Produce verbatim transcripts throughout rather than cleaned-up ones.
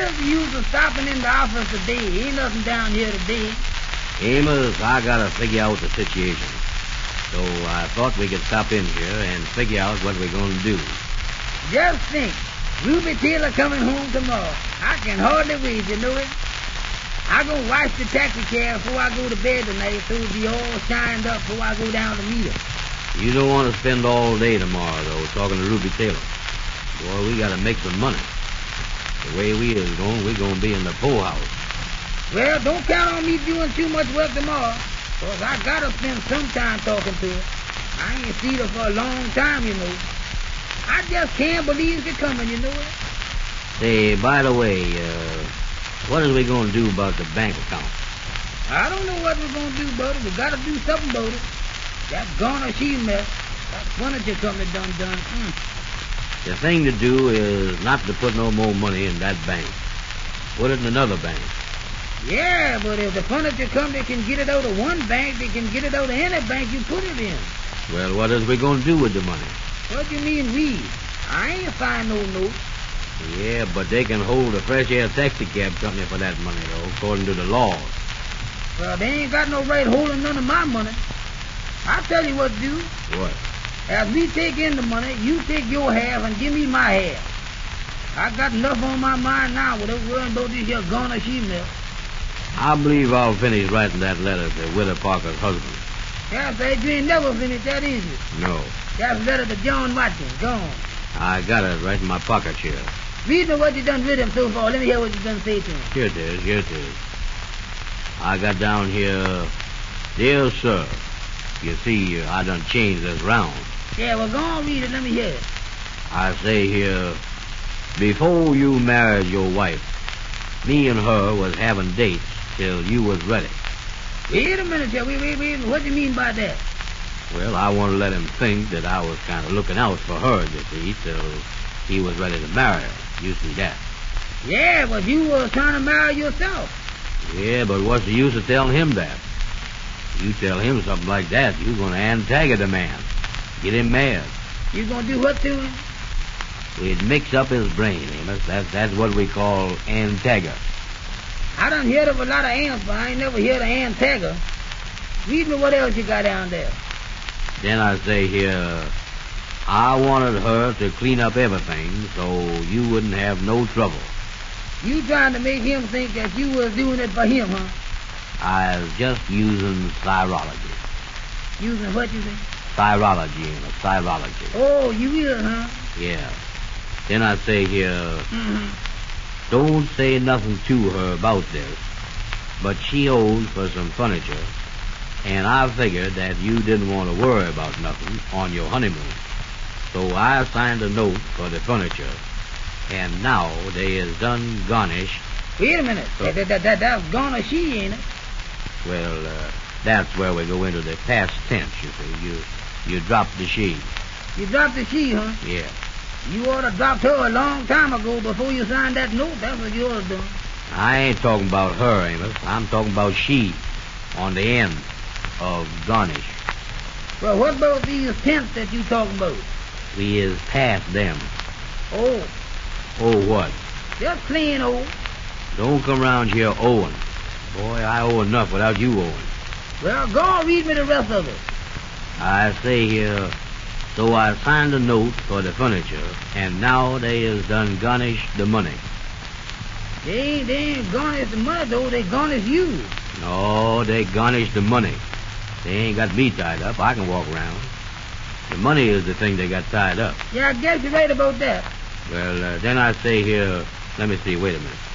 is the use of stopping in the office today? Ain't nothing down here today. Amos, I gotta figure out the situation. So I thought we could stop in here and figure out what we're gonna do. Just think, Ruby Taylor coming home tomorrow. I can hardly wait, you know it. I gonna wash the taxi cab before I go to bed tonight so it'll be all shined up before I go down to meet her. You don't want to spend all day tomorrow, though, talking to Ruby Taylor. Boy, we gotta make some money. The way we is going, we're gonna be in the poorhouse. Well, don't count on me doing too much work tomorrow, because I gotta spend some time talking to her. I ain't seen her for a long time, you know. I just can't believe she's coming, you know it. Say, by the way, uh, what is we gonna do about the bank account? I don't know what we're gonna do about it. We gotta do something about it. That garnish mess, that furniture company done done. Mm. The thing to do is not to put no more money in that bank. Put it in another bank. Yeah, but if the furniture company can get it out of one bank, they can get it out of any bank you put it in. Well, what is we gonna do with the money? What do you mean we? I ain't signed no note. Yeah, but they can hold a fresh air taxi cab company for that money, though, according to the laws. Well, they ain't got no right holding none of my money. I'll tell you what to do. What? As we take in the money, you take your half and give me my half. I got enough on my mind now without worrying about this here garnish email. I believe I'll finish writing that letter to Willa Parker's husband. Yeah, say you ain't never finished that, is it? No. That's a letter to John Watkins. Go on. I got it right in my pocket here. Read me what you done with him so far. Let me hear what you done say to him. Here it is, here it is. I got down here, dear sir. You see, I done changed this round. Yeah, well, go on, read it. Let me hear it. I say here, before you married your wife, me and her was having dates till you was ready. Wait a minute, Joe. Wait, wait, wait. What do you mean by that? Well, I want to let him think that I was kind of looking out for her, you see, till he was ready to marry her. You see that? Yeah, but you was trying to marry yourself. Yeah, but what's the use of telling him that? You tell him something like that, you're going to antagonize the man. Get him mad. You going to do what to him? We'd mix up his brain, Amos. That's, that's what we call antagonist. I done heard of a lot of ants, but I ain't never heard of antagger. Read me what else you got down there. Then I say here, I wanted her to clean up everything so you wouldn't have no trouble. You trying to make him think that you was doing it for him, huh? I was just using chirology. Using what you say? Chirology, Amos, chirology. Oh, you is, huh? Yeah. Then I say here, Mm-hmm. don't say nothing to her about this, but she owes for some furniture, and I figured that you didn't want to worry about nothing on your honeymoon. So I signed a note for the furniture, and now they is done garnished. Wait a minute. So, that, that, that, that's garnish, ain't it? Well, uh, that's where we go into the past tense, you see. You you drop the she. You dropped the she, huh? Yeah. You ought to dropped her a long time ago before you signed that note. That's what you ought to do. I ain't talking about her, Amos. I'm talking about she on the end of garnish. Well, what about these tents that you talking about? We is past them. Oh, Oh, what? just plain old. Don't come around here owing. Boy, I owe enough without you owing. Well, go on, read me the rest of it. I say here, so I signed a note for the furniture, and now they is done garnish the money. They ain't, they ain't garnish the money, though. They garnish you. No, they garnish the money. They ain't got me tied up. I can walk around. The money is the thing they got tied up. Yeah, I guess you're right about that. Well, uh, then I say here, let me see, wait a minute.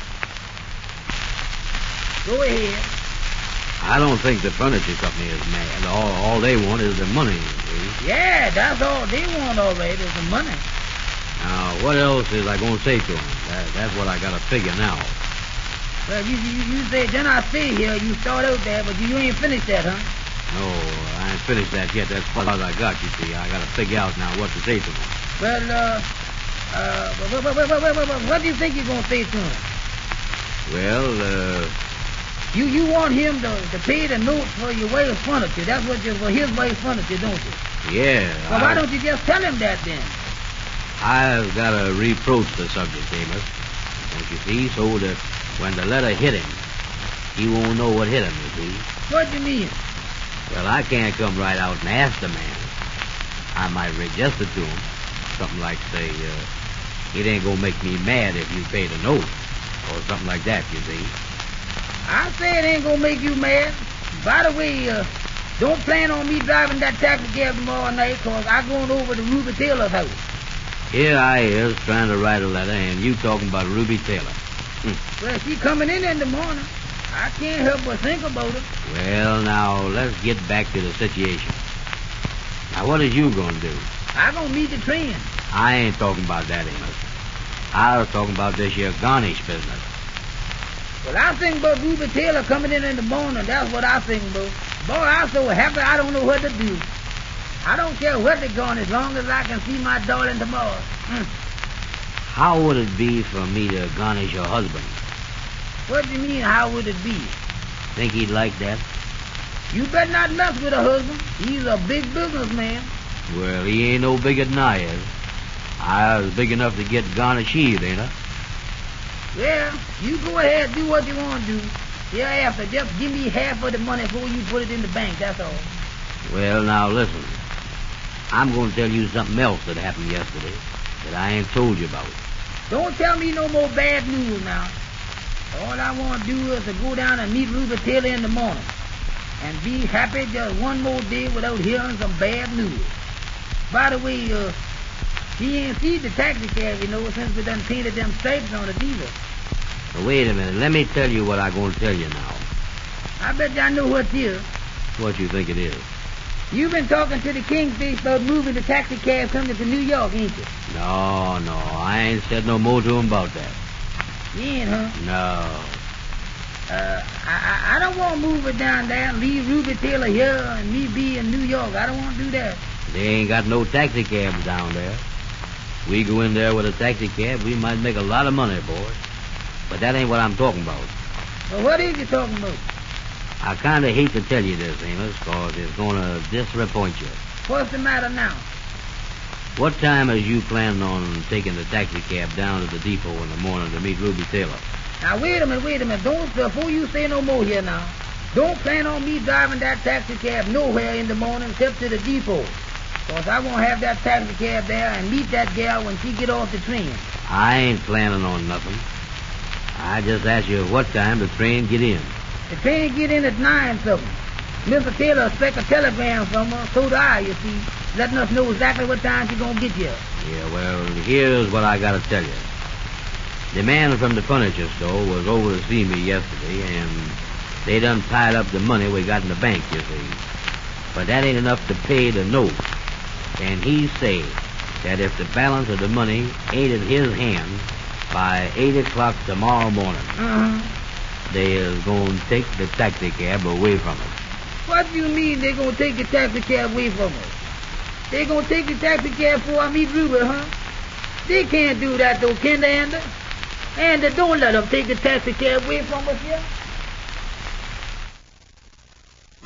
Go ahead. I don't think the furniture company is mad. All, all they want is the money, you see. Yeah, that's all they want, all right, is the money. Now, what else is I going to say to them? That, that's what I got to figure now. Well, you, you, you say, then I stay here, you start out there, but you, you ain't finished that, huh? No, I ain't finished that yet. That's what I got, you see. I got to figure out now what to say to them. Well, uh, uh, what, what, what, what, what, what, what do you think you're going to say to him? Well, uh... You you want him to, to pay the note for your wife's furniture. That's what you for his wife's furniture, don't you? Yeah. Well, I, why don't you just tell him that then? I've got to reproach the subject, Amos. Don't you see? So that when the letter hit him, he won't know what hit him, you see. What do you mean? Well, I can't come right out and ask the man. I might register to him. Something like, say, uh, it ain't gonna make me mad if you pay the note. Or something like that, you see. I say it ain't gonna make you mad. By the way, uh, don't plan on me driving that taxi cab tomorrow night, cause I going over to Ruby Taylor's house. Here I is trying to write a letter, and you talking about Ruby Taylor. Hm. Well, she coming in in the morning. I can't help but think about it. Well, now, let's get back to the situation. Now, what is you gonna do? I gonna meet the train. I ain't talking about that, Amos. I was talking about this here garnish business. Well, I think about Ruby Taylor coming in in the morning. That's what I think about. Boy, I'm so happy I don't know what to do. I don't care what they're going as long as I can see my darling tomorrow. Mm. How would it be for me to garnish your husband? What do you mean, how would it be? Think he'd like that? You better not mess with a husband. He's a big businessman. Well, he ain't no bigger than I is. I was big enough to get garnished, ain't I? Well, you go ahead, do what you want to do. Hereafter, just give me half of the money before you put it in the bank, that's all. Well, now, listen. I'm going to tell you something else that happened yesterday that I ain't told you about. Don't tell me no more bad news now. All I want to do is to go down and meet Ruby Taylor in the morning and be happy just one more day without hearing some bad news. By the way, uh, she ain't seen the taxi cab, you know, since we done painted them stripes on the diesel. Now, wait a minute. Let me tell you what I'm going to tell you now. I bet y'all know what it is. What you think it is? You've been talking to the Kingfish about moving the taxi cab coming to New York, ain't you? No, no. I ain't said no more to him about that. You ain't, huh? No. Uh, I, I, I don't want to move it down there and leave Ruby Taylor here and me be in New York. I don't want to do that. They ain't got no taxi cabs down there. We go in there with a taxi cab, we might make a lot of money, boy. But that ain't what I'm talking about. Well, what is you talking about? I kind of hate to tell you this, Amos, because it's going to disappoint you. What's the matter now? What time is you planning on taking the taxi cab down to the depot in the morning to meet Ruby Taylor? Now, wait a minute, wait a minute. Don't, before you say no more here now, don't plan on me driving that taxi cab nowhere in the morning except to the depot. Because I won't have that taxi cab there and meet that gal when she get off the train. I ain't planning on nothing. I just asked you what time the train get in. The train get in at nine something. Mister Taylor expect a telegram from her, so do I, you see, letting us know exactly what time she's gonna get here. Yeah, well, here's what I gotta tell you. The man from the furniture store was over to see me yesterday, and they done tied up the money we got in the bank, you see. But that ain't enough to pay the note. And he say that if the balance of the money ain't in his hand by eight o'clock tomorrow morning, Uh-huh. they is going to take the taxi cab away from us. What do you mean they gonna take the taxi cab away from us? They gonna take the taxi cab before I meet Ruby, huh? They can't do that though, can they, Andy? Andy, don't let them take the taxi cab away from us, yeah?